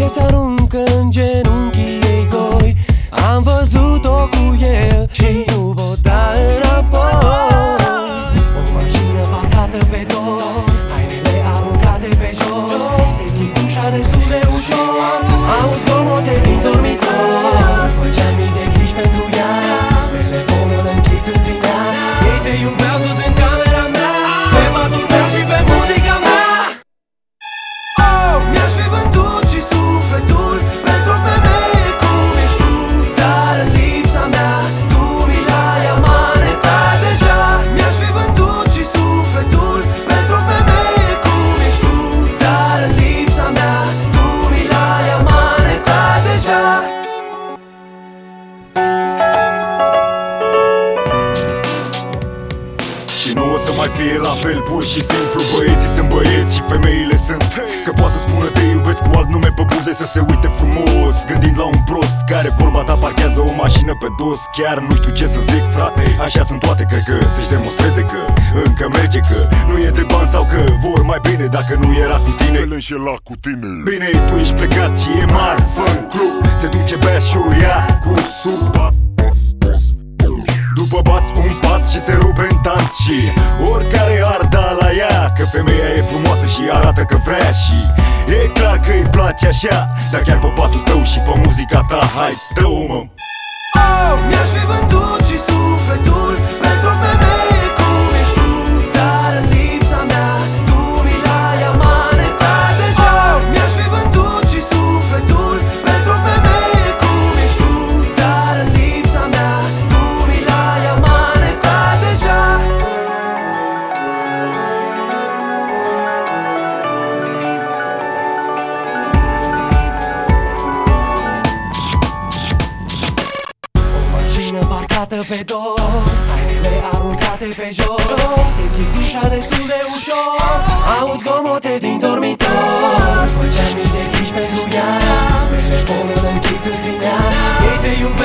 Ei se aruncă în genunchii ei goi. Am văzut-o cu el și nu pot da înapoi. O mașină parcată pe dor, hainele aruncate pe jos. Deschid ușa destul de ușor, aud zgomote din dormitor. Făceam mii de griji pentru ea, telefonul închis în ținea. Ei se iubeau sus în camera mea, pe patul meu și pe muzica mea. Oh, mi-aș fi vândut și sufletul pentru o femeie cum ești tu, dar în lipsa mea tu mi l-ai amanetat deja. Mi-aș fi vândut și sufletul pentru o femeie cum ești tu, dar în lipsa mea tu mi l-ai amanetat deja. Și nu o să mai fie la fel, pur și simplu. Băieții sunt băieți și femeile sunt. Că poate să spună te iubesc cu alt nume pe buze, să se uite frumos, gândind la un prost care vorba ta parchează o mașină pe dos. Chiar nu știu ce să zic, frate, așa sunt toate. Cred că să-și demonstreze că încă merge, că nu e de bani sau că vor mai bine. Dacă nu era cu tine, îl înșela cu tine. Bine, tu ești plecat și e marfă în club. Se duce bea și o ia cu sub. După bas un pas și se rupe în dans. Și oricare ar da la ea, că femeia e frumoasă și arată că vrea. Și e clar că îi place așa, dar chiar pe patul tău și pe muzica ta, hai, dă-o, mă. Oh, mi-aș fi vândut și sufletul pentru o femeie cum ești tu, dar în lipsa mea tu mi l-ai amanetat deja. Oh, mi-aș fi vândut și sufletul pentru o femeie cum ești tu, dar în lipsa mea tu mi l-ai amanetat deja. Parcată pe dor, hainele aruncate pe jos. Deschid ușa destul de ușor, aud zgomote din dormitor. Făceam mii de griji pentru ea, telefonul închis în ținea. Ei se iubeau